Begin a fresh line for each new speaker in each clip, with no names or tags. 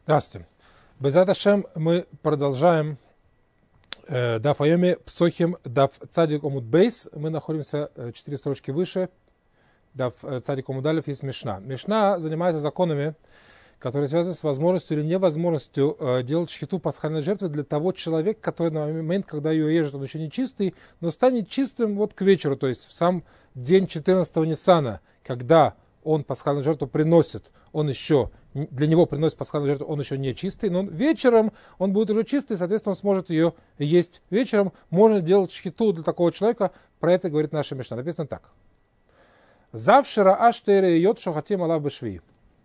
Здравствуйте. Безат Ашем мы продолжаем Даф Айоми Псохим Даф Цадик Омуд Бейс. Мы находимся 4 строчки выше. Даф Цадик Омуд Алеф есть Мишна. Мишна занимается законами, которые связаны с возможностью или невозможностью делать шхиту пасхальной жертвы для того человека, который на момент, когда ее режет, он еще не чистый, но станет чистым вот к вечеру, то есть в сам день 14-го Ниссана, когда он пасхальную жертву приносит, он еще, для него приносит пасхальную жертву, он еще не чистый, но вечером он будет уже чистый, соответственно, он сможет ее есть вечером. Можно делать шхиту для такого человека, про это говорит наша Мишна. Написано так. Завши раа штейре йод шохатим алав бешви.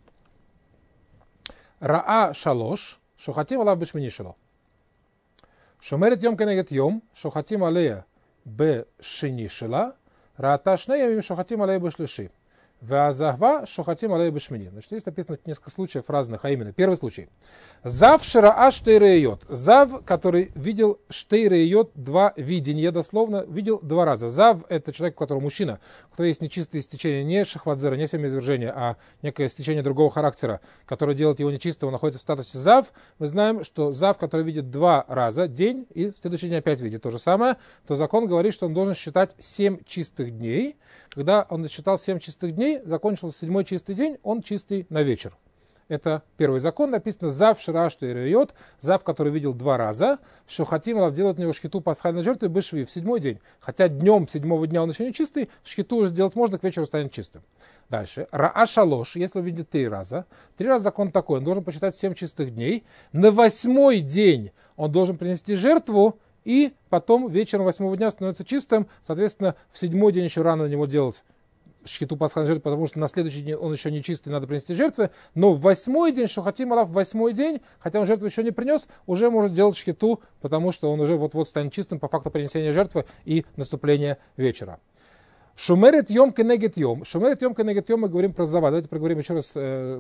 Раа шалош шохатим алав бешмини шало. Шомерет йом кенегет йом шохатим алея бешини шала. Раата шнея йом шохатим алея бешлиши. Вазахва шохатим алей бешмини. Значит, здесь написано несколько случаев разных, а именно, первый случай. Зав шираа штейрейот. Зав, который видел штейрейот, два видения, дословно, видел два раза. Зав — это человек, у которого мужчина, у которого есть нечистое истечение, не шахвадзера, не семяизвержение, а некое истечение другого характера, которое делает его нечистым, он находится в статусе зав. Мы знаем, что зав, который видит два раза, день, и в следующий день опять видит то же самое, то закон говорит, что он должен считать 7 чистых дней. Когда он считал 7 чистых дней, закончился 7-й чистый день, он чистый на вечер. Это первый закон. Написано «Зав шираш тейрейот», зав, который видел два раза, что хотим делать на него шхиту пасхальной жертвы бешви в 7-й день. Хотя днем 7-го дня он еще не чистый, шхиту уже сделать можно, к вечеру станет чистым. Дальше. Раа шалош, если он видит 3 раза. 3 раза закон такой, он должен посчитать 7 чистых дней. На 8-й день он должен принести жертву, и потом вечером 8-го дня становится чистым. Соответственно, в 7-й день еще рано на него делать шхиту пасхальной жертвы, потому что на следующий день он еще не чистый, надо принести жертвы. Но в 8-й день, что хотим Аллах, в 8-й день, хотя он жертву еще не принес, уже может делать шхиту, потому что он уже вот-вот станет чистым по факту принесения жертвы и наступления вечера. Шумерет йом кенегет йом. Шумерет йом кенегет йом, мы говорим про зава. Давайте проговорим еще раз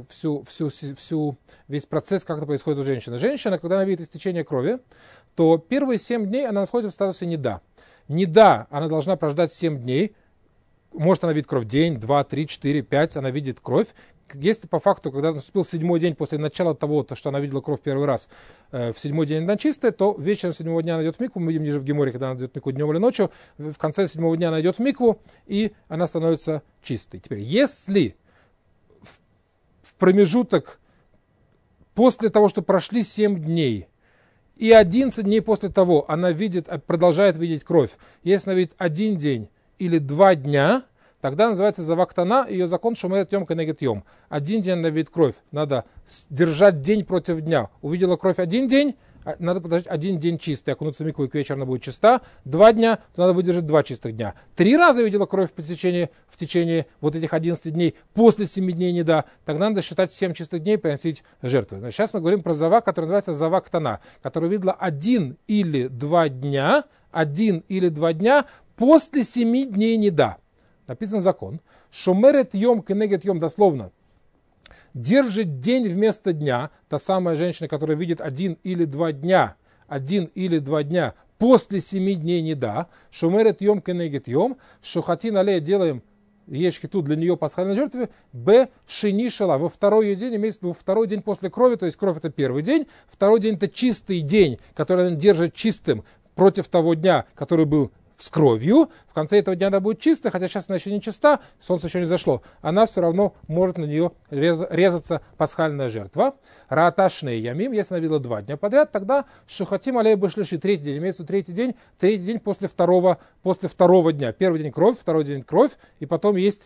весь процесс, как это происходит у женщины. Женщина, когда она видит истечение крови, то первые 7 дней она находится в статусе неда. Неда, она должна прождать 7 дней. Может, она видит кровь день, 2, 3, 4, 5, она видит кровь. Если по факту, когда наступил 7-й день после начала того, что она видела кровь первый раз, в 7-й день она чистая, то вечером 7-го дня она идет в микву, мы видим ниже в Геморе, когда она идет в микву днем или ночью, в конце 7-го дня она идет в микву, и она становится чистой. Теперь, если в промежуток после того, что прошли 7 дней, и 11 дней после того она продолжает видеть кровь, если она видит 1 день или 2 дня, тогда называется завактана, ее закон шумерет йом кенегет йом. 1 день она видит кровь, надо держать день против дня. Увидела кровь 1 день, надо подождать 1 день чистый, окунуться в микву, и к вечеру она будет чиста. 2 дня, то надо выдержать 2 чистых дня. 3 раза видела кровь в течение вот этих 11 дней, после 7 дней неда, тогда надо считать 7 чистых дней и приносить жертвы. Значит, сейчас мы говорим про зава, который называется завактана, который видела 1 или 2 дня, 1 или 2 дня после 7 дней неда. Написан закон. Шумерет йом кенегет йом, дословно. Держит день вместо дня. Та самая женщина, которая видит 1 или 2 дня. 1 или 2 дня после 7 дней неда. Шумерет йом кенегет йом. Шухатин алея делаем ешхиту для нее пасхальной жертвы. Б шинишала. Во 2-й день, имеется в виду 2-й день после крови. То есть кровь это 1-й день. 2-й день это чистый день, который она держит чистым против того дня, который был с кровью. В конце этого дня она будет чистая, хотя сейчас она еще не чиста, солнце еще не зашло. Она все равно может на нее резаться пасхальная жертва. Рааташней ямим, если она видела 2 дня подряд, тогда шухатим алей башлиши, 3-й день, имеется 3-й день после второго дня. 1-й день кровь, 2-й день кровь, и потом есть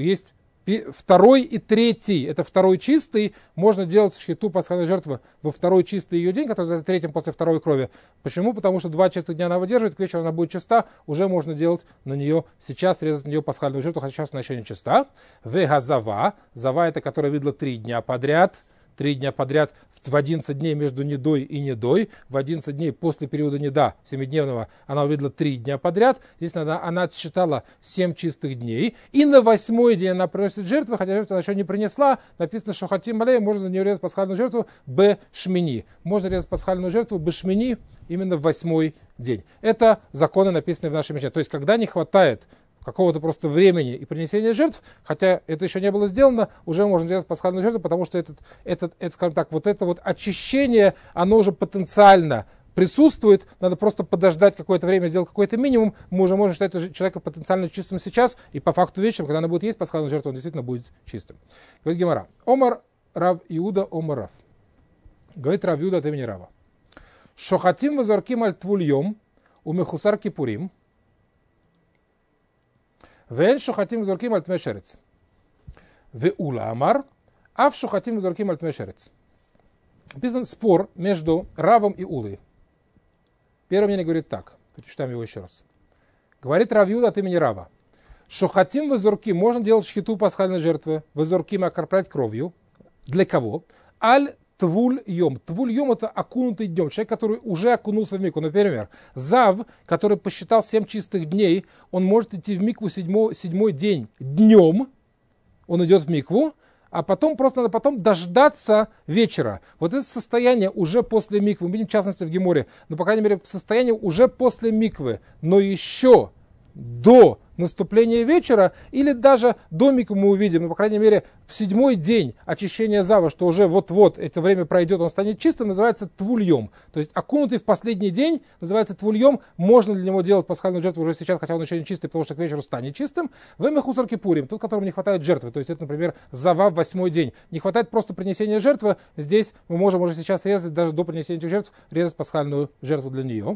2-й и 3-й, это 2-й чистый, можно делать шхиту пасхальной жертвы во 2-й чистый ее день, который за 3-м после 2-й крови. Почему? Потому что 2 чистых дня она выдерживает, к вечеру она будет чиста, уже можно делать на нее сейчас, резать на нее пасхальную жертву, хотя сейчас она еще не чиста. Вегазава, зава это, которая видела 3 дня подряд, в 11 дней между недой и недой, в 11 дней после периода неда, 7-дневного, она увидела 3 дня подряд. Здесь она отсчитала 7 чистых дней. И на 8-й день она приносит жертву, хотя жертву она еще не принесла. Написано, что хотим алей, можно за нее резать пасхальную жертву б шмини. Можно резать пасхальную жертву б шмини именно в 8-й день. Это законы, написанные в нашей Мишне. То есть, когда не хватает какого-то просто времени и принесения жертв, хотя это еще не было сделано, уже можно делать пасхальную жертву, потому что скажем так, вот это вот очищение, оно уже потенциально присутствует, надо просто подождать какое-то время, сделать какой-то минимум, мы уже можем считать человека потенциально чистым сейчас, и по факту вечером, когда она будет есть пасхальную жертву, он действительно будет чистым. Говорит Гемара, Омар Рав Иуда Омар Рав. Говорит Рав Иуда от имени Рава. Шохатим вазорким аль твульем у мехусар кипурим. Вен шохатим вазорким аль тмешерец. Веула амар, ав шохатим вазорким аль тмешерец. Описан спор между Равом и Улой. Первое мнение говорит так. Прочитаем его еще раз. Говорит Рав Иуда от имени Рава. Шохатим вазорким, можно делать шхиту пасхальной жертвы, вазорким окроплять кровью. Для кого? Аль твуль-йом. Твуль-йом — это окунутый днем. Человек, который уже окунулся в микву. Например, Зав, который посчитал 7 чистых дней, он может идти в микву седьмой день днем. Он идет в микву, а потом просто надо дождаться вечера. Вот это состояние уже после миквы. Мы видим, в частности, в Геморе. Но, по крайней мере, состояние уже после миквы. Но еще до наступления вечера, или даже до миквы мы увидим, но, по крайней мере, в 7-й день очищения Зава, что уже вот-вот это время пройдет, он станет чистым, называется твульем. То есть окунутый в последний день называется твульем. Можно для него делать пасхальную жертву уже сейчас, хотя он еще не чистый, потому что к вечеру станет чистым. Вемехусар кипурим, тот, которому не хватает жертвы. То есть это, например, Зава в 8-й день. Не хватает просто принесения жертвы. Здесь мы можем уже сейчас резать, даже до принесения этих жертв, резать пасхальную жертву для нее.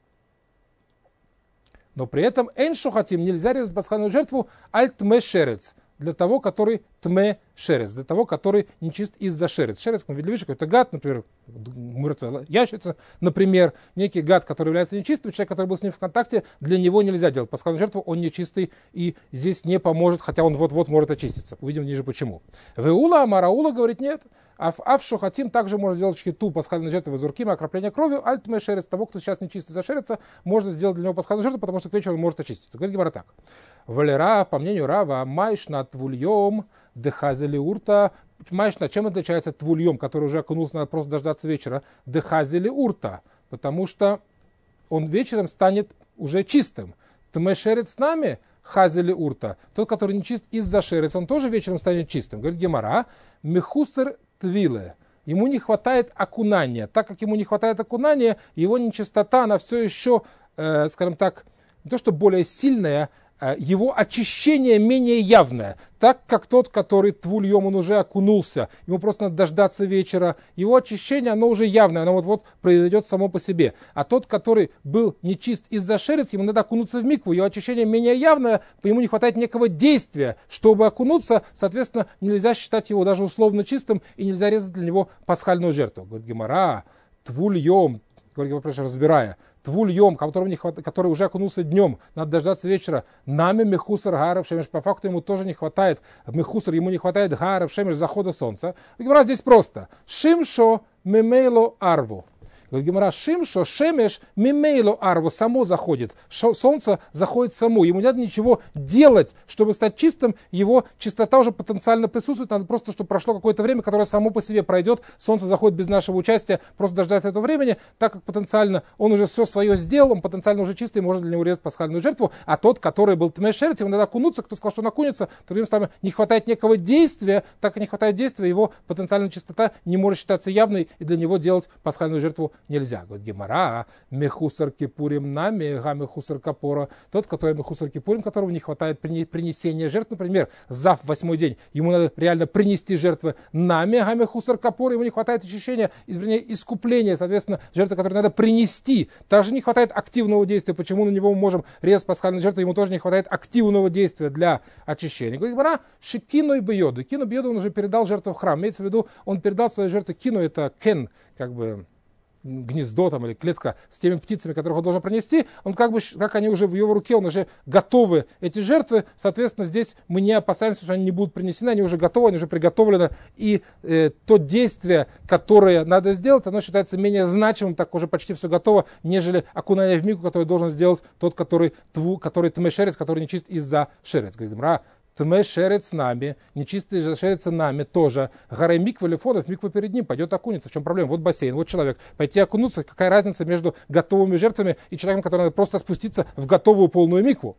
Но при этом эйн шохатим, нельзя резать пасхальную жертву аль тме шерец, для того, который тме шерец, для того, который нечист из-за шерец. Шерец, мы видели, какой-то гад, например, мертвая ящерица, например, некий гад, который является нечистым, человек, который был с ним в контакте, для него нельзя делать пасхальную жертву, он нечистый и здесь не поможет, хотя он вот-вот может очиститься. Увидим ниже почему. Веула Амараула говорит нет. А в шохатим также можно сделать шхиту пасхальной жертвы вазурким, окропление кровью, аль тме шерец, того, кто сейчас нечистый за шереца, можно сделать для него пасхальную жертву, потому что к вечеру он может очиститься. Говорит Гемара так. Валера, по мнению Рава, майшна твульем дехазели урта. Майшна, чем отличается твульем, который уже окунулся, надо просто дождаться вечера, дехазели урта, потому что он вечером станет уже чистым. Тме шерец с нами, хазели урта, тот, который нечист из-за шерец, он тоже вечером станет чистым. Говорит Гемара, мехусер твиле. Ему не хватает окунания. Так как ему не хватает окунания, его нечистота, она все еще, скажем так, не то что более сильная, его очищение менее явное. Так как тот, который твульем, он уже окунулся, ему просто надо дождаться вечера, его очищение, оно уже явное, оно вот-вот произойдет само по себе. А тот, который был нечист из-за шерец, ему надо окунуться в микву, его очищение менее явное, ему не хватает некого действия, чтобы окунуться, соответственно, нельзя считать его даже условно чистым, и нельзя резать для него пасхальную жертву. Говорит Гемара, твульем, говорит Гемара, разбирая, твульем, который уже окунулся днем, надо дождаться вечера. Нами мехусар гаров шемеш, по факту ему тоже не хватает, мехусар, ему не хватает гаров шемеш, захода солнца. Гемара здесь просто. Шимшо мемейло арву. Говорит Гемара, шимшо шемеш мемейло арву, само заходит. Солнце заходит само. Ему не надо ничего делать, чтобы стать чистым. Его чистота уже потенциально присутствует. Надо просто, чтобы прошло какое-то время, которое само по себе пройдет. Солнце заходит без нашего участия. Просто дождаться этого времени, так как потенциально он уже все свое сделал, он потенциально уже чистый, можно для него резать пасхальную жертву. А тот, который был тме шерец, ему надо окунуться. Кто сказал, что он окунется, то не хватает некого действия. Так как не хватает действия, его потенциальная чистота не может считаться явной, и для него делать пасхальную жертву нельзя. Говорит Гемара, мехусар кипурим нами, га мехусар капора. Тот, который мехусар кипурим, которому не хватает принесения жертв, например, Зав в 8-й день, ему надо реально принести жертвы нами, га мехусар капора, ему не хватает очищения, искупления, соответственно, жертвы, которые надо принести. Также не хватает активного действия. Почему на него мы можем резать пасхальную жертву, ему тоже не хватает активного действия для очищения. Говорит Гемара, шикину и бьеду. Кину бьеду он уже передал жертву в храм. Имеется в виду, он передал свои жертвы кину, это кен, как бы гнездо там, или клетка с теми птицами, которых он должен принести, он как они уже в его руке, он уже готовы, эти жертвы, соответственно, здесь мы не опасаемся, что они не будут принесены, они уже готовы, они уже приготовлены, и то действие, которое надо сделать, оно считается менее значимым, так уже почти все готово, нежели окунание в микву, которое должен сделать тот, который тме шерец, который не чист из-за шерец. Говорит, тме шерец нами, нечистый же шерец нами тоже. Гарай миква лефодов, миква перед ним, пойдет окунется. В чем проблема? Вот бассейн, вот человек. Пойти окунуться, какая разница между готовыми жертвами и человеком, который надо просто спуститься в готовую полную микву?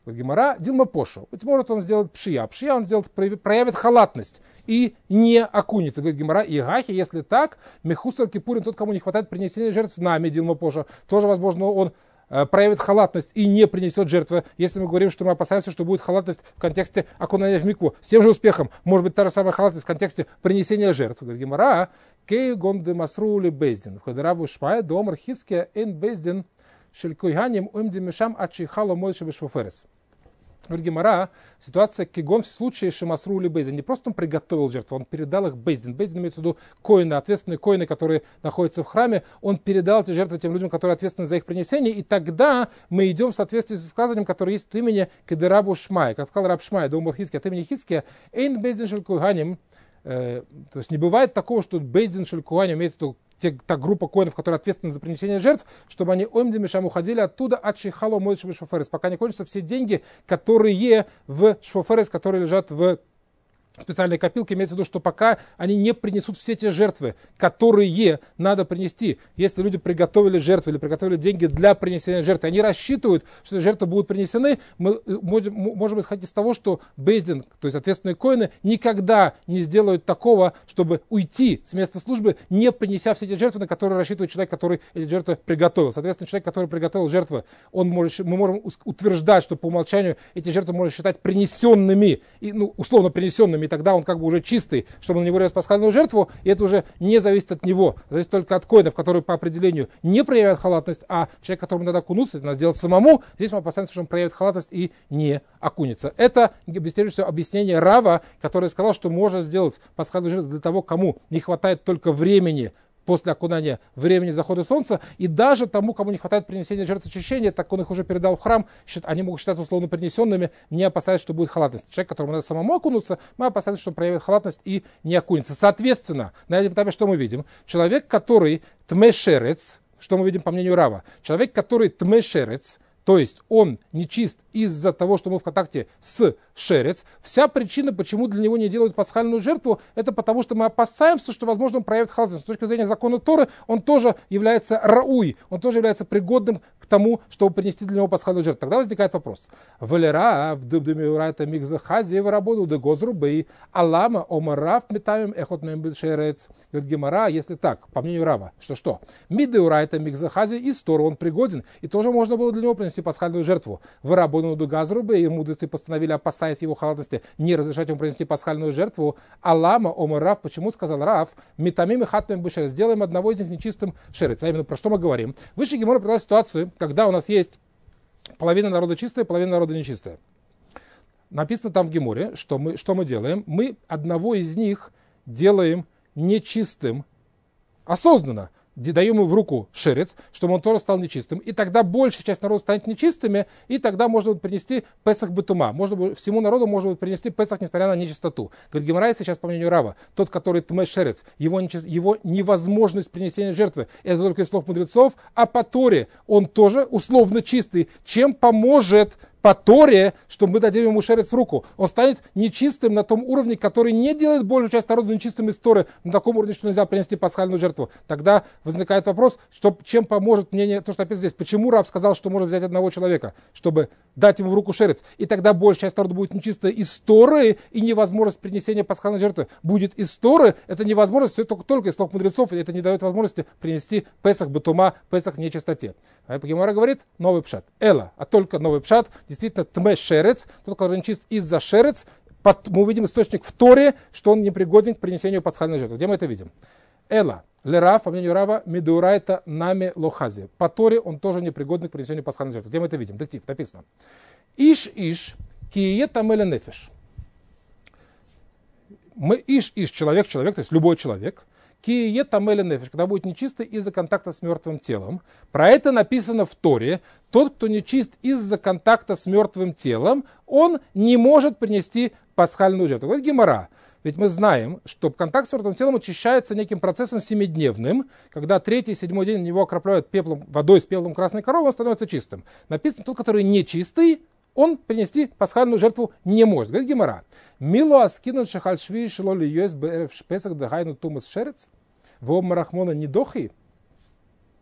Говорит Гемара, Дилма Пошу. Быть может, он сделает пшия. Пшия он сделает, проявит халатность и не окунется. Говорит Гемара, и гахи, если так, мехусар кипурин, тот, кому не хватает принесения жертв с нами, Дилма Пошу, тоже, возможно, он проявит халатность и не принесет жертвы, если мы говорим, что мы опасаемся, что будет халатность в контексте окунания в микву. С тем же успехом может быть та же самая халатность в контексте принесения жертв. Говорит Гемара, кей гонде масрули бездин. Входераву шпая домар хиске эн бездин шелькойганим умди мешам ачихало мойши бешвоферес. Говорит Гемара, ситуация кигон в случае шемасру или бейзин. Не просто он приготовил жертву, он передал их бейзин. Бейзин имеется в виду коины, ответственные коины, которые находятся в храме. Он передал эти жертвы тем людям, которые ответственны за их принесение. И тогда мы идем в соответствии с высказыванием, которое есть от имени Кедерабу Шмай. Как сказал Раб Шмай, Домар Хиски, от имени Хиски, эйн бейзин шелькуганим. То есть не бывает такого, что бейзин шелькуганим имеется в виду та группа коинов, которые ответственны за принесение жертв, чтобы они омдимишам уходили оттуда от шейхало мойши бешвоферес, пока не кончатся все деньги, которые в швоферес, которые лежат в специальной копилке, имеется в виду, что пока они не принесут все те жертвы, которые надо принести. Если люди приготовили жертвы или приготовили деньги для принесения жертвы, они рассчитывают, что эти жертвы будут принесены, мы можем исходить из того, что бейздин, то есть ответственные коины, никогда не сделают такого, чтобы уйти с места службы, не принеся все эти жертвы, на которые рассчитывает человек, который эти жертвы приготовил. Соответственно, человек, который приготовил жертвы, мы можем утверждать, что по умолчанию эти жертвы можно считать принесенными, условно принесенными, и тогда он как бы уже чистый, чтобы на него резать пасхальную жертву, и это уже не зависит от него, зависит только от коинов, которые по определению не проявляют халатность, а человек, которому надо окунуться, это надо сделать самому, здесь мы опасаемся, что он проявит халатность и не окунется. Это, прежде всего, объяснение Рава, который сказал, что можно сделать пасхальную жертву для того, кому не хватает только времени после окунания, времени захода солнца, и даже тому, кому не хватает принесения жертв очищения, так он их уже передал в храм, они могут считаться условно принесенными, не опасаясь, что будет халатность. Человек, которому надо самому окунуться, мы опасаемся, что он проявит халатность и не окунется. Соответственно, на этом этапе что мы видим? Человек, который тмешерец, что мы видим по мнению Рава? Человек, который тмешерец, то есть он нечист из-за того, что мы в контакте с шерец. Вся причина, почему для него не делают пасхальную жертву, это потому, что мы опасаемся, что, возможно, он проявит халатность. С точки зрения закона Торы, он тоже является рауй, он тоже является пригодным к тому, чтобы принести для него пасхальную жертву. Тогда возникает вопрос. Валера в дубдумиурайта мигзахази в работу де гозрубей алама омарав метаем эхот мембит шерец. Говорит Гемара, если так, по мнению Рава, что? Мидеурайта мигзахази из Торы он пригоден, и тоже можно было для него принести пасхальную жертву. В работу до газрубей, и мудрецы постановили, опасаясь его халатности, не разрешать ему принести пасхальную жертву. Алама омарав, почему сказал Рав, метамим и хатмем бешерец, сделаем одного из них нечистым шерец. А именно, про что мы говорим? Выше Гемара привела ситуацию, когда у нас есть половина народа чистая, половина народа нечистая. Написано там в Геморе, что мы делаем? Мы одного из них делаем нечистым осознанно. Даем ему в руку шерец, чтобы он тоже стал нечистым. И тогда большая часть народа станет нечистыми, и тогда можно будет принести Песах бетума. Всему народу можно будет принести Песах, несмотря на нечистоту. Говорит Гемара, сейчас по мнению Рава, тот, который тмэ шерец, его невозможность принесения жертвы, это только из слов мудрецов, а по Торе он тоже условно чистый, чем поможет по Торе, что мы дадим ему шерец в руку. Он станет нечистым на том уровне, который не делает большую часть народа нечистым из Торы, на таком уровне, что нельзя принести пасхальную жертву. Тогда возникает вопрос, чем поможет мнение, то, что написано здесь. Почему Рав сказал, что можно взять одного человека, чтобы дать ему в руку шерец, и тогда большая часть народа будет нечистая из Торы, и невозможность принесения пасхальной жертвы будет из Торы. Это невозможность, все только из слов мудрецов, и это не дает возможности принести Песах бетума, Песах в нечистоте. А Гемара говорит, новый пшат. Эла, а только новый пшат. Действительно, тмэ шерец, тот, который нечист из-за шерец, мы увидим источник в Торе, что он непригоден к принесению пасхальной жертвы. Где мы это видим? Эла, лерав, по мнению Рава, медурайта нами лохази. По Торе он тоже непригоден к принесению пасхальной жертвы. Где мы это видим? Дектив, написано. Иш, кие тамеля нефеш. Мы иш, человек, то есть любой человек, кие тамеля нефеш, когда будет нечистый из-за контакта с мертвым телом. Про это написано в Торе. Тот, кто нечист из-за контакта с мертвым телом, он не может принести пасхальную жертву. Вот Гемара. Ведь мы знаем, что контакт с мертвым телом очищается неким процессом семидневным, когда 3-й и 7-й день на него окропляют водой с пеплом красной коровы, он становится чистым. Написано, тот, который нечистый, он принести пасхальную жертву не может. Говорит Гемара. Мило аскинут шахальшви шилоли юэс бэрэв шпесах дагайну тумас шерец. Вом марахмона недохи.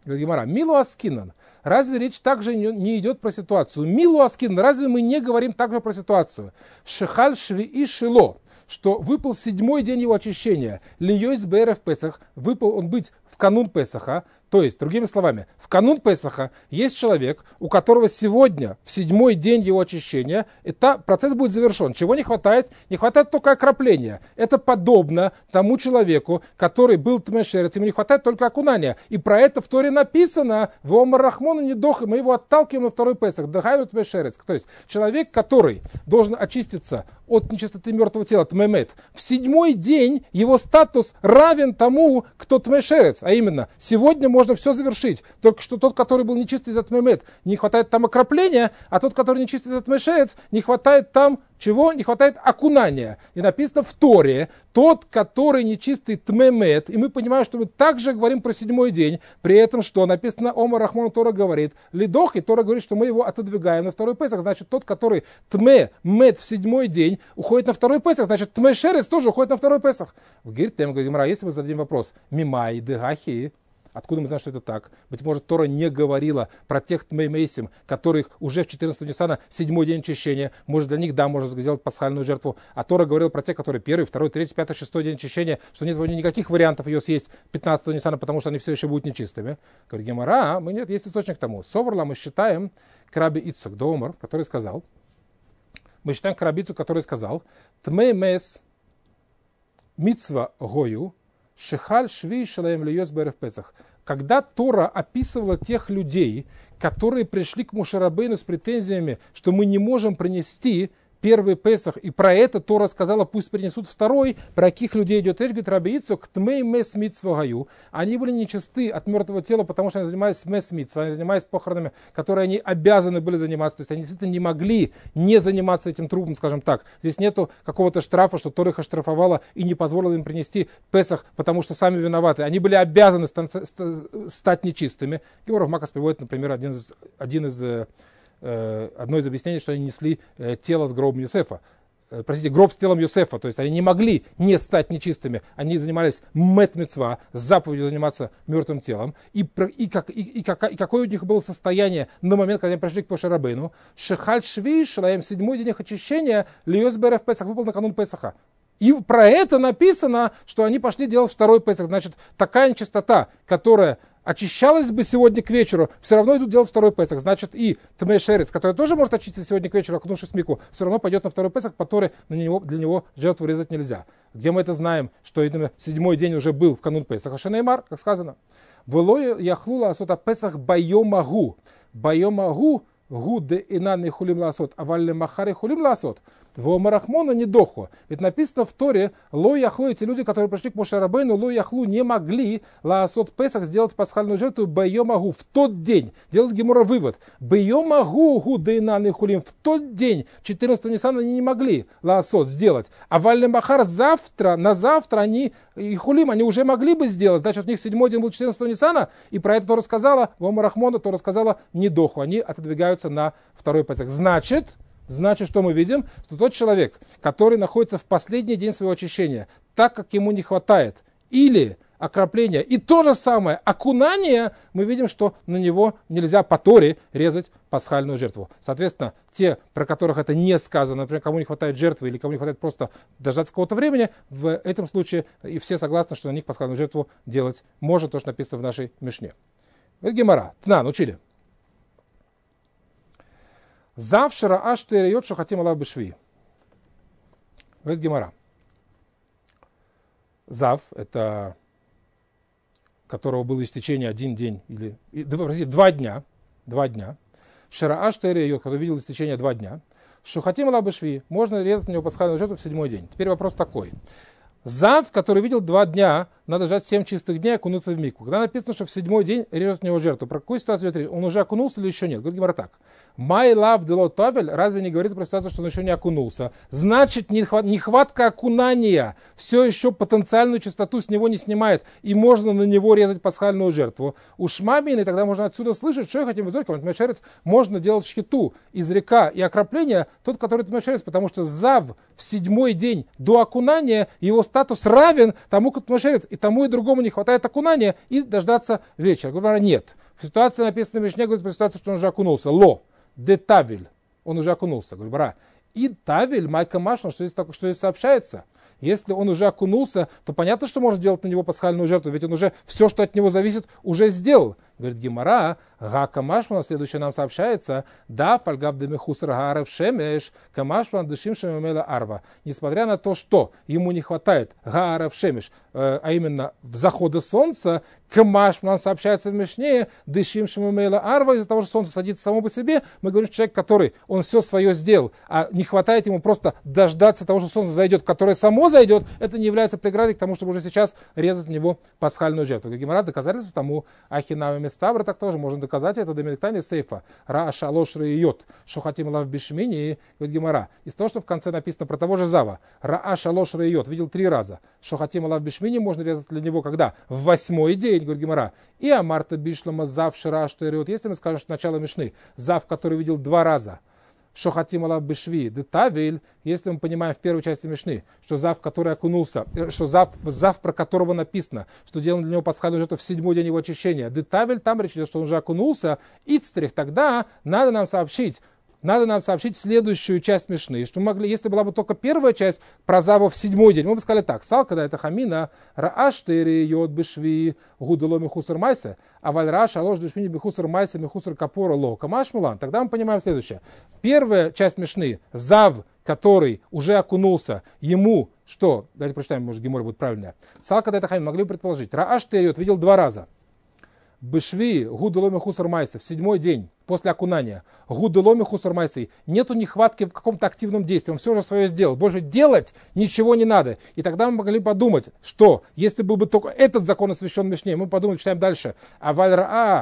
Говорит Гемара, милу аскинан. Разве речь также не идет про ситуацию? Милу аскинан. Разве мы не говорим также про ситуацию? Шехаль шви и шило. Что выпал 7-й день его очищения. Льёйс бэрев Песах. Выпал он быть в канун Песаха. То есть, другими словами, в канун Песаха есть человек, у которого сегодня, в 7-й день его очищения, процесс будет завершен. Чего не хватает? Не хватает только окропления. Это подобно тому человеку, который был тмешерец, ему не хватает только окунания. И про это в Торе написано, в Омар Рахмону не дох, мы его отталкиваем на второй Песах. Дахайну тмешерец. То есть, человек, который должен очиститься от нечистоты мертвого тела, тмемет, в 7-й день его статус равен тому, кто тмешерец. А именно, сегодня можно все завершить. Только что тот, который был нечистый за тмемет, не хватает там окропления, а тот, который нечистый за тмешерец, не хватает там чего? Не хватает окунания. И написано в Торе, тот, который нечистый тмемет, и мы понимаем, что мы также говорим про 7-й день, при этом, что написано Омар Рахмон, Тора говорит, лидох, и Тора говорит, что мы его отодвигаем на второй Песах, значит, тот, который тмемет в 7-й день, уходит на второй Песах, значит, тмешерец тоже уходит на второй Песах. В Гиртем, говорит Гемара, если мы зададим вопрос, мимай дегахи, откуда мы знаем, что это так? Быть может, Тора не говорила про тех тмеймейсим, которых уже в 14 Ниссана 7-й день очищения. Может, для них, да, можно сделать пасхальную жертву. А Тора говорила про тех, которые 1, 2, 3, 5, 6 день очищения, что нет никаких вариантов ее съесть 15 Ниссана, потому что они все еще будут нечистыми. Говорит Гемара, мы нет, есть источник тому. Соварла мы считаем Краби Ицок Доумар, который сказал, Краби Ицок, который сказал, тмеймес мицва гою, Шехаль шви шалаем льёс бэрев Песах. Когда Тора описывала тех людей, которые пришли к Моше Рабейну с претензиями, что мы не можем принести первый Песах, и про это Тора сказала, пусть принесут второй, про каких людей идет речь, говорит Раби Ицхак, тмей мес мицва гаю. Они были нечисты от мертвого тела, потому что они занимались мес мицва, они занимались похоронами, которые они обязаны были заниматься, то есть они действительно не могли не заниматься этим трупом, скажем так. Здесь нету какого-то штрафа, что Тора их оштрафовала и не позволила им принести Песах, потому что сами виноваты. Они были обязаны стать нечистыми. Гемора в Макас приводит, например, одно из объяснений, что они несли тело с гробом Йосефа. Гроб с телом Йосефа. То есть они не могли не стать нечистыми. Они занимались мет-мицва, заповедью заниматься мертвым телом. И какое у них было состояние на момент, когда они пришли к Моше Рабейну. Шехаль шви шалаем, 7-й день их очищения, льёс бэрев Песах, выпал на канун Песаха. И про это написано, что они пошли делать второй Песах. Значит, такая нечистота, которая очищалась бы сегодня к вечеру, все равно идут делать второй Песах. Значит, и тмешерец, который тоже может очиститься сегодня к вечеру, окунувшись в мику, все равно пойдет на второй Песах, который для него жертву резать нельзя. Где мы это знаем, что именно 7-й день уже был в канун Песаха? Шенеймар, как сказано. Вэлой яхлу лаасот Песах байомагу. Байомагу гу де инан и хулим лаасот, а валле махари хулим лаасот. В Омарахмона не доху. Ведь написано в Торе, ло яхлу, эти люди, которые пришли к Моше Рабейну, ло яхлу не могли лаасот Песах сделать пасхальную жертву байомагу в тот день. Делает Гемора вывод. Байомагу гу дейнан и хулим. В тот день, 14 Ниссана, они не могли лаасот сделать. А валле махар на завтра они и хулим, они уже могли бы сделать. Значит, у них 7-й день был 14 Ниссана, и про это Тора сказала, в Омарахмона Тора сказала не доху. Они отодвигаются на второй Песах. Значит, что мы видим? Что тот человек, который находится в последний день своего очищения, так как ему не хватает или окропления, и то же самое окунание, мы видим, что на него нельзя по Торе резать пасхальную жертву. Соответственно, те, про которых это не сказано, например, кому не хватает жертвы или кому не хватает просто дождаться какого-то времени, в этом случае и все согласны, что на них пасхальную жертву делать можно, то, что написано в нашей Мишне. Это Гемара. Тнан, учили. Завшера аштериот шахатим алав бешви. Говорит Гемара. Зав, это которого было истечение 1 день, или, 2 дня. Шера аштериот, который видел истечение 2 дня. Шахатим алав бешви. Можно резать на него пасхальную жертву в 7-й день. Теперь вопрос такой. Зав, который видел 2 дня, надо ждать 7 чистых дней, окунуться в мику. Когда написано, что в 7-й день режет в него жертву, про какую ситуацию идет речь? Он уже окунулся или еще нет? Говорит Гемара так. Май лав дело тавель, разве не говорит про ситуацию, что он еще не окунулся? Значит, нехватка окунания все еще потенциальную чистоту с него не снимает, и можно на него резать пасхальную жертву. У шмабин, и тогда можно отсюда слышать, что я хотим вызывать, можно делать шхиту из река и окропления, тот, который тмешерец, потому что зав в 7-й день до окунания, его статус равен тому, кто мошерец, и тому и другому не хватает окунания и дождаться вечера. Говоря, нет. Ситуация написана в Мишне, говорит про ситуацию, что он уже окунулся. Ло, де тавель, он уже окунулся. Говорю, и тавель, майка машна, что здесь сообщается. Если он уже окунулся, то понятно, что можно делать на него пасхальную жертву, ведь он уже все, что от него зависит, уже сделал. Говорит Гемара, га камашман, следующее нам сообщается, да, фальгав демехусар гаарев шемеш, камашман дышим шемемела арва. Несмотря на то, что ему не хватает гаарев шемеш, а именно в захода солнца, камашман сообщается в Мишне, дышим шемемела арва, из-за того, что солнце садится само по себе, мы говорим, что человек, который, он все свое сделал, а не хватает ему просто дождаться того, что солнце зайдет, которое само зайдет, это не является преградой к тому, чтобы уже сейчас резать в него пасхальную жертву. Гемара доказательство тому ахинами Ставра, так тоже можно доказать это до Мелектани Сейфа. Ра шалош рейот, шохатим лав бишмини, говорит Гемара. Из того, что в конце написано про того же Зава. Ра шалош рейот, видел 3 раза. Шохатим лав бишмини можно резать для него когда? В 8-й день, говорит Гемара. И амарта бишлама зав шира штейриот. Если мы скажем, что начало Мишны, Зав, который видел 2 раза. Шохатим алав бешви, детавиль, если мы понимаем в первой части Мишны, что Зав, который окунулся, что Зав, про которого написано, что делаем для него пасхальную жертву в 7-й день его очищения, детавиль, там речь идет, что он уже окунулся, ицтрих, тогда надо нам сообщить следующую часть Мишны, что мы могли, если была бы только первая часть про Зава в 7-й день, мы бы сказали так, сал, когда это хамина, рааштере йод бешви, гудало михусар майса, а вальраш алош бешмини бихусар майса, михусар капора ло, камаш мулан. Тогда мы понимаем следующее. Первая часть Мишны, Зав, который уже окунулся, ему, что, давайте прочитаем, может Гемора будет правильно, сал, когда это хамина, могли бы предположить, рааштере йод видел 2 раза. Бешви, гудаломи хусар майса, в 7-й день после окунания, гудаломи хусар майса, нету нехватки в каком-то активном действии, он все же свое сделал, больше делать ничего не надо. И тогда мы могли подумать, что если был бы только этот закон освящен Мишне, мы подумали, читаем дальше, Авальраа,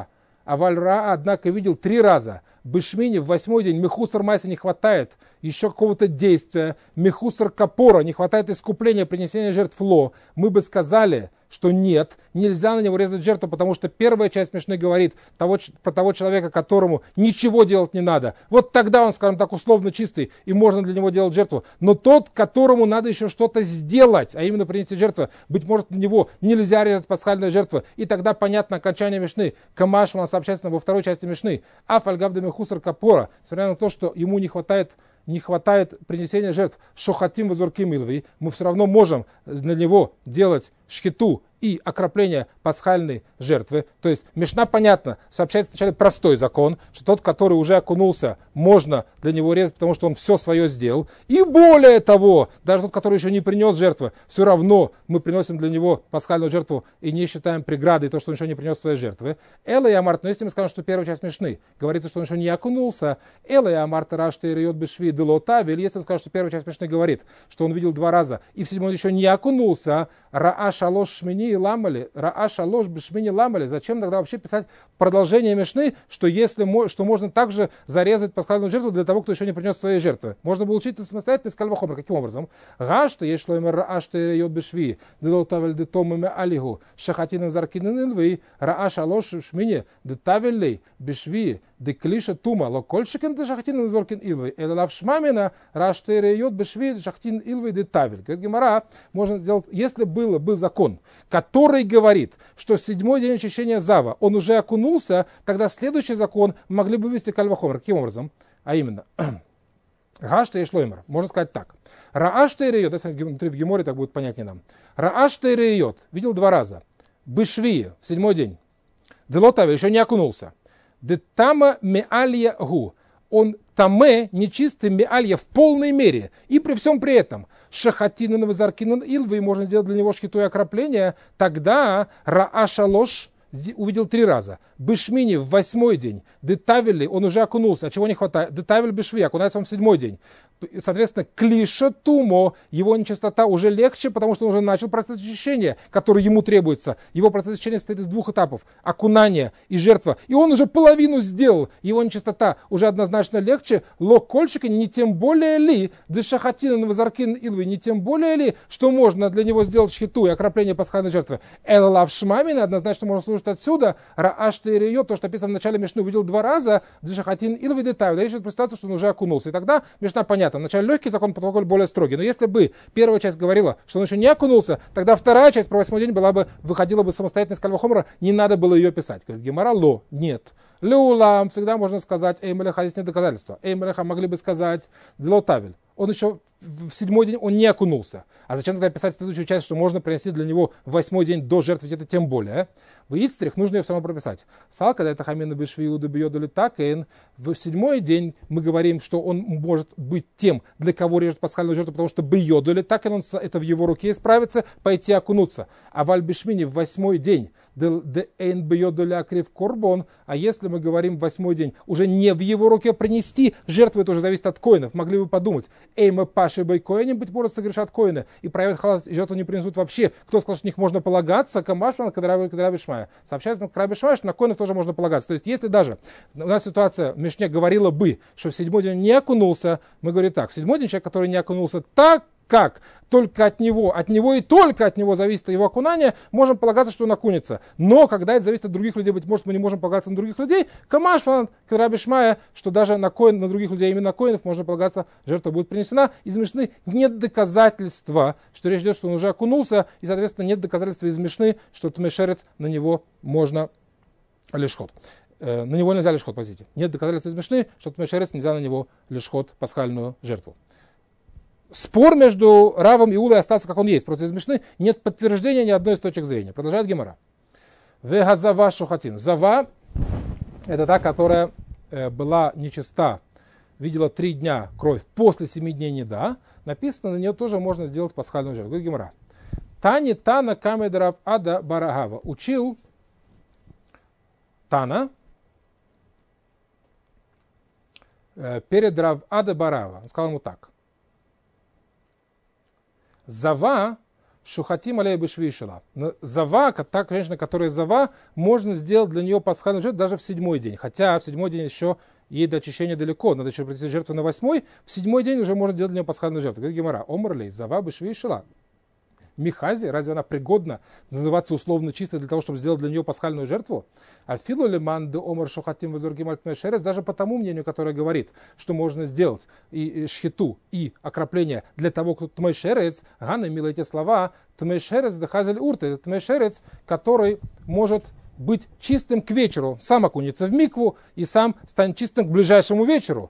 однако, видел 3 раза, Бешмини в 8-й день, мехусар майса не хватает еще какого-то действия, мехусар капора, не хватает искупления, принесения жертв ло, мы бы сказали, что нет, нельзя на него резать жертву, потому что первая часть Мишны говорит про того человека, которому ничего делать не надо. Вот тогда он, скажем так, условно чистый, и можно для него делать жертву. Но тот, которому надо еще что-то сделать, а именно принести жертву, быть может, на него нельзя резать пасхальную жертву. И тогда понятно окончание Мишны. Камашман сообщается во второй части Мишны. Афальгавдами хусар капора, несмотря на то, что ему не хватает принесения жертв, шохатим вазурким илви, мы все равно можем на него делать шхиту и окропление пасхальной жертвы. То есть Мишна, понятно, сообщается вначале простой закон, что тот, который уже окунулся, можно для него резать, потому что он все свое сделал. И более того, даже тот, который еще не принес жертвы, все равно мы приносим для него пасхальную жертву и не считаем преградой то, что он еще не принес свои жертвы. Эла и Амарт, но если мы скажем, что первая часть Мишны говорится, что он еще не окунулся, Эла и Амарт рашты риот бешви делотавель, если мы скажем, что первая часть Мишны говорит, что он видел 2 раза, и в 7-й еще не окунулся, рааш алош шмини ламали, рааш алош бешмини ламали, зачем тогда вообще писать продолжение Мишны, что можно также зарезать пасхальную жертву для того, кто еще не принес свои жертвы. Можно было учить самостоятельно из кальвахомра. Каким образом? Гашта, есть лоймер раашта йод бешви, делотавель детомами алигу, шахатиным заркинен илвей, рааш алош шмини, детавелей, бешви, деклиша тума, локольшикен де шахатиным заркин илвей, элалав шмамина, раашта йод бешви, шахатин илвей, детавель. Говорит Гемара, можно сделать, если был бы закон, который говорит, что 7-й день очищения Зава, он уже окунулся, тогда следующий закон могли бы ввести кальвахомер. Каким образом? А именно, Гашта и Шлоймер. Можно сказать так. Раашта и Рейот, если внутри в Геморе, так будет понятнее нам. Раашта и Рейот видел 2 раза. Бышви в 7-й день. Делотаве еще не окунулся. Детама меалья гу. Он таме, нечистый меалья в полной мере. И при всем при этом шахатинен вазаркинен илвы, можно сделать для него шхиту и окропление. Тогда раашалош увидел 3 раза. Бышмини в 8-й день. Детавели, он уже окунулся. А чего не хватает? Детавель бешви, окунается он в 7-й день. Соответственно, клиша тумо, его нечистота уже легче, потому что он уже начал процесс очищения, который ему требуется. Его процесс очищения состоит из 2 этапов. Окунание и жертва. И он уже половину сделал. Его нечистота уже однозначно легче. Лок кольчика не тем более ли, дешахатина навазаркин илвы, не тем более ли, что можно для него сделать шхиту и окропление пасхальной жертвы. Элалав шмамина однозначно можно служит отсюда, рааштерио, то, что написано в начале Мишны, увидел 2 раза, дзишахатин илвидетаю, речь идет про ситуацию, что он уже окунулся. И тогда Мишна понятно, вначале легкий закон, протокол более строгий. Но если бы первая часть говорила, что он еще не окунулся, тогда вторая часть про 8-й день выходила бы самостоятельно из Кальвахомра, не надо было ее писать. Говорит Гемара, нет. Леулам, всегда можно сказать, эймелеха, здесь нет доказательства. Эймелеха могли бы сказать, длотавель. Он еще в 7-й день он не окунулся. А зачем тогда писать следующую часть, что можно принести для него в 8-й день до жертвы, это тем более. В Ицтрих нужно ее все равно прописать. Салка, это хамина бешвиуду бьёдули такейн. В 7-й день мы говорим, что он может быть тем, для кого режет пасхальную жертву, потому что бьёдули такейн, он это в его руке справится, пойти окунуться. А в Аль-Бишмине в 8-й день, д'эйн бьёдули акрив корбон, а если мы говорим в 8-й день, уже не в его руке принести жертву, это уже зависит от коинов. Могли бы подумать, эйма паши бэй коиним, быть может, согрешат коины, и проявят халат, и жертву не принесут вообще. Кто сказал, что на них можно полагаться? Камашман, Кадрабби Шмая. Сообщается Кадрабби Шмая, что на коинов тоже можно полагаться. То есть, если даже у нас ситуация в Мишне говорила бы, что в 7-й день не окунулся, мы говорим так, в 7-й день человек, который не окунулся, так как только от него и только от него зависит его окунание, можем полагаться, что он окунется. Но когда это зависит от других людей, быть может, мы не можем полагаться на других людей, Камашман, Кадрабби Шмая, что даже на других людей, именно на коинов, можно полагаться, жертва будет принесена. Из Мишны нет доказательства, что речь идет, что он уже окунулся, и, соответственно, нет доказательства из Мишны, что тмешерец на него можно лишхот. На него нельзя лишхот, простите. Нет доказательств из Мишны, что тмешерец нельзя на него лишхот пасхальную жертву. Спор между Равом и Улой остался, как он есть. Против Мишны нет подтверждения ни одной из точек зрения. Продолжает Гемара. Вегазава шухатин. Зава – это та, которая была нечиста, видела 3 дня кровь, после 7 дней неда. Написано, на нее тоже можно сделать пасхальную жертву. Говорит Гемара. Тани Тана Камедрав Ада Барагава. Учил Тана перед Рав Ада Барава. Он сказал ему так. Зава, шухатим алей бешвишила. Зава, та женщина, которая зава, можно сделать для нее пасхальную жертву даже в 7-й день. Хотя в 7-й день еще ей до очищения далеко, надо еще принести жертву на 8-й. В 7-й день уже можно делать для нее пасхальную жертву. Говорит Гемара, омрлей, зава бешвишила. Михази, разве она пригодна называться условно чистой для того, чтобы сделать для нее пасхальную жертву? А филу лиман де омар шухатим вазургим альтмешерец, даже по тому мнению, которое говорит, что можно сделать и шхиту, и окропление для того, кто тмешерец, ганы, милые эти слова, тмешерец дехазель урт, это тмешерец, который может быть чистым к вечеру, сам окунется в микву и сам станет чистым к ближайшему вечеру.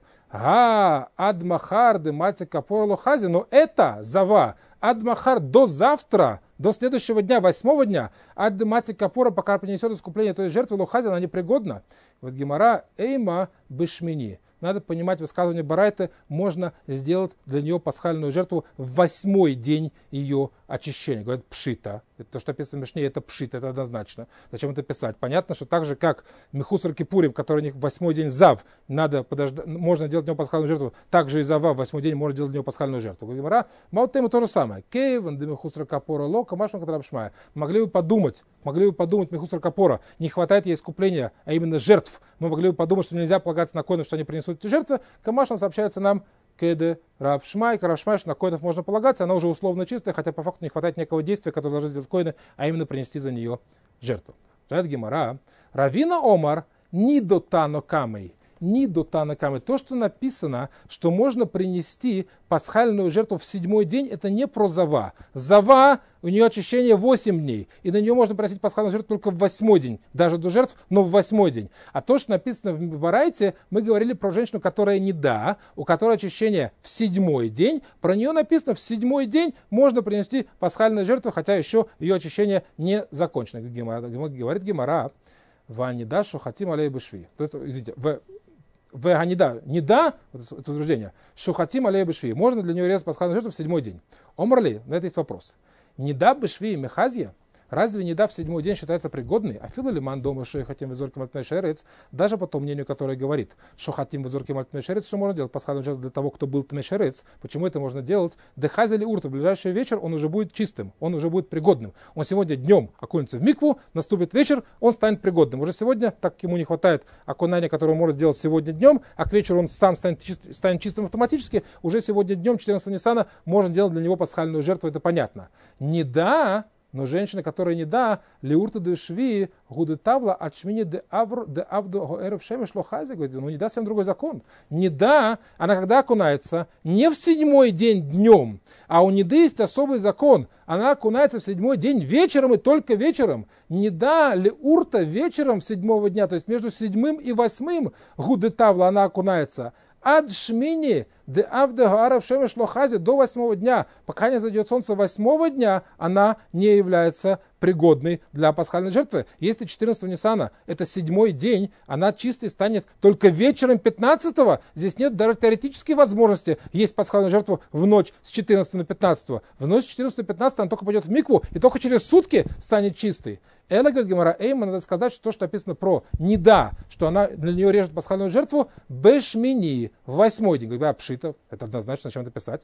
Адмахар де мати капорло хази, но это зава, Адмахар до завтра, до следующего дня, 8-го дня, ад мати капора, пока принесет искупление той жертвы лохази, она непригодна. Вот Гемара эйма бешмини. Надо понимать высказывание Барайты, можно сделать для нее пасхальную жертву в 8-й день ее очищения. Говорят, пшита. Это то, что описано в Мишне, это пшита, это однозначно. Зачем это писать? Понятно, что так же, как Мехусар Кипурим, который у них в 8-й день зав, надо подождать, можно делать для него пасхальную жертву, так же и зава в 8-й день можно делать для него пасхальную жертву. Говорит, Маутема то же самое. Кейван де Мехусар Капора лока, машма катрабшмая. Могли бы подумать, Мехусар Капора, не хватает ей искупления, а именно жертв. Мы могли бы подумать, что нельзя полагаться на коинов, что они принесут эти жертвы. Камашна сообщается нам, Кеде Рабшмай, Карашмай, что на коинов можно полагаться, она уже условно чистая, хотя по факту не хватает некого действия, которое должны сделать коины, а именно принести за нее жертву. Гемара. Равина Омар, ни до тано камей. То, что написано, что можно принести пасхальную жертву в 7-й день, это не про зава. Зава, у нее очищение 8 дней. И на нее можно приносить пасхальную жертву только в 8-й день. Даже до жертв, но в 8-й день. А то, что написано в Барайте, мы говорили про женщину, которая не да, у которой очищение в 7-й день. Про нее написано, в 7-й день можно принести пасхальную жертву, хотя еще ее очищение не закончено. Говорит Гемара, ванида шухатим алей бешви. То есть, извините, не да, это утверждение, шухатим алей бешви. Можно для нее резать пасхальную жертву в 7-й день. Омрли, на это есть вопрос. Не да бешви мехазия. Разве не да в 7-й день считается пригодной? А фила лиман дома шохатим визорким альтмешерец, даже по тому мнению, которое говорит, шохатим визорким альтмешерец, что можно делать пасхальную жертву для того, кто был тмешерец. Почему это можно делать? Дехазели урт, в ближайший вечер он уже будет чистым, он уже будет пригодным. Он сегодня днем окунется в микву, наступит вечер, он станет пригодным. Уже сегодня, так как ему не хватает окунания, которое он может сделать сегодня днем, а к вечеру он сам станет чистым автоматически, уже сегодня днем, 14 Ниссана, можно делать для него пасхальную жертву, это понятно. Не да, Но женщина, которая не да, леурта де шви, гуды тавла, от шмини де авду гоэров шемеш лохази, говорит, ну не да, совсем другой закон. Не да, она когда окунается, не в 7-й день днем, а у неды есть особый закон. Она окунается в 7-й день вечером и только вечером. Не да, леурта вечером 7-го дня, то есть между 7-м и 8-м гуды тавла она окунается. Ад шмини де авде гоэров шемеш лохази до 8-го дня, пока не зайдет солнце 8-го дня, она не является пригодной для пасхальной жертвы. Если 14-го Ниссана это 7-й день, она чистой станет только вечером 15-го. Здесь нет даже теоретической возможности есть пасхальную жертву в ночь с 14 на 15. В ночь с 14 на 15 она только пойдет в микву и только через сутки станет чистой. Эла, говорит Гемара, надо сказать, что то, что написано про неда, что она для нее режет пасхальную жертву, бешмини, в 8-й день. Говорит, пшита, это однозначно, зачем это писать.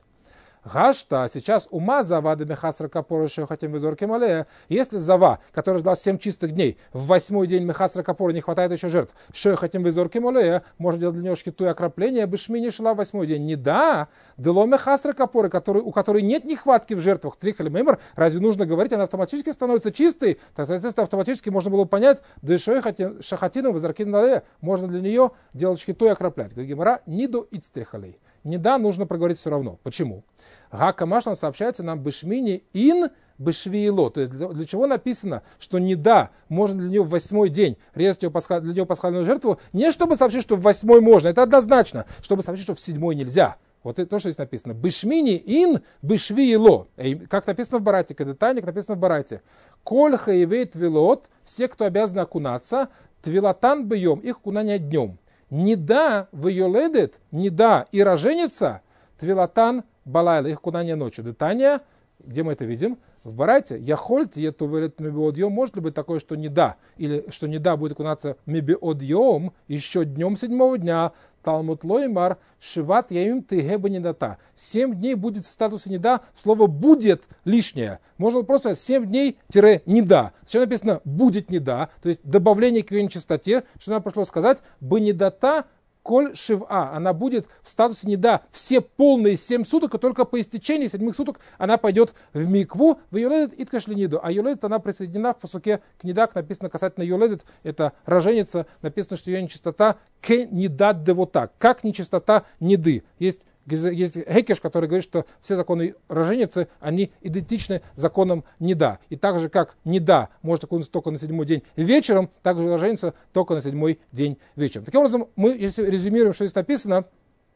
Гашта, сейчас ума зава де мехасра капора хотим визорки малея. Если зава, который ждал 7 чистых дней, в 8-й день мехасра капора не хватает еще жертв, хотим визорки малея, можно делать для него шкиту и окропление, бешмини шла в 8-й день. Не да, дело мехасра капора, у которой нет нехватки в жертвах, трих или мемор, разве нужно говорить, она автоматически становится чистой, так, соответственно, автоматически можно было понять, да шахатином визорки малея, можно для нее делать шкиту и окроплять. Гемара, ниду ицтрихалей. Не да, нужно проговорить все равно. Почему? Гакамашна сообщается нам бешмини ин бешвиило. То есть для чего написано, что не да, можно для нее в 8-й день резать ее для нее пасхальную жертву, не чтобы сообщить, что в 8-й можно, это однозначно, чтобы сообщить, что в 7-й нельзя. Вот это то, что здесь написано. Бешмини ин бешвиило. Как написано в Барате, кадетаник написано в Барате. Коль хаевейт вилот, все, кто обязаны окунаться, твилатан бьем, их окунание днем. Не да в йоледет, не да и роженица, твилатан балайла, их окунание ночью. Детания, где мы это видим? В Барайте. Яхольте ету велет мебиодьем. Может ли быть такое, что не да, или что не да будет окунаться мебиодьем еще днем 7-го дня? Талмуд лоймар шиват яим тегеба недата. 7 дней будет в статусе неда. Слово будет лишнее. Можно просто 7 дней-неда. Зачем написано будет неда? То есть добавление к ее нечистоте. Что нам пришлось сказать? Бенедата коль шива. Она будет в статусе неда все полные 7 суток, и только по истечении 7 суток она пойдет в микву. В юледет и ткашлениду. А юледет она присоединена в пасуке к недак. Написано касательно юледет. Это роженица. Написано, что ее нечистота к недат де вот так. Как нечистота неды. Есть Гекеш, который говорит, что все законы роженицы, они идентичны законам неда. И так же, как неда может окунуться только на 7-й день вечером, так же роженица только на 7-й день вечером. Таким образом, мы, если резюмируем, что здесь написано,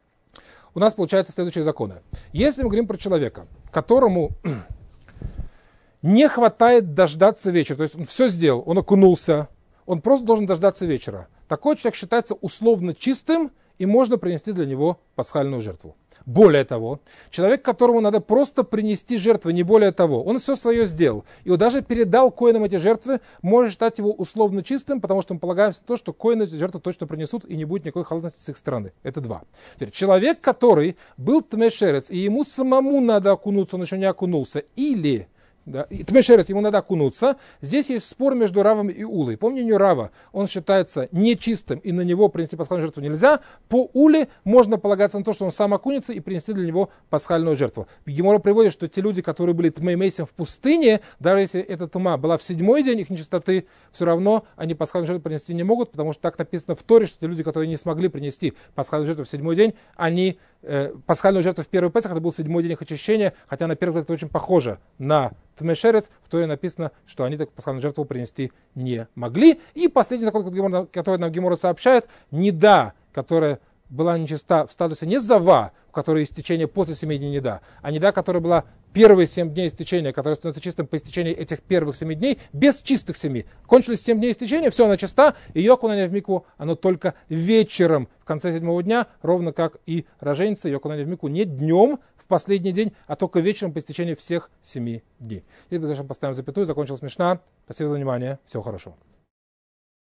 у нас получаются следующие законы. Если мы говорим про человека, которому не хватает дождаться вечера, то есть он все сделал, он окунулся, он просто должен дождаться вечера. Такой человек считается условно чистым, и можно принести для него пасхальную жертву. Более того, человек, которому надо просто принести жертвы, не более того, он все свое сделал, и он даже передал коинам эти жертвы, может считать его условно чистым, потому что мы полагаемся на то, что коины эти жертвы точно принесут, и не будет никакой халатности с их стороны. Это 2. Теперь, человек, который был тмешерец, и ему самому надо окунуться, он еще не окунулся, или... Да, тмешерец, ему надо окунуться. Здесь есть спор между Равом и Улой. По мнению Рава, он считается нечистым, и на него принести пасхальную жертву нельзя. По Уле можно полагаться на то, что он сам окунется, и принести для него пасхальную жертву. Гемара приводит, что те люди, которые были тмеймейсим в пустыне, даже если эта тума была в 7-й день их нечистоты, все равно они пасхальную жертву принести не могут, потому что так написано в Торе, что те люди, которые не смогли принести пасхальную жертву в 7-й день, они пасхальную жертву в первый Песах, это был 7-й день их очищения, хотя на первый взгляд это очень похоже на тмешерец, в Торе написано, что они так пасхальную жертву принести не могли. И последний закон, который нам Гемора сообщает, неда, которая была нечиста в статусе не зава, у которой истечение после 7 дней неда, а неда, которая была первые 7 дней истечения, которая становится чистым по истечении этих первых 7 дней, без чистых 7. Кончились 7 дней истечения, все, она чиста, ее окунание в микву, оно только вечером, в конце 7-го дня, ровно как и роженица, ее окунание в микву не днем, в последний день, а только вечером по истечении всех 7 дней. Теперь поставим запятую, закончилась Мишна. Спасибо за внимание, всего хорошего.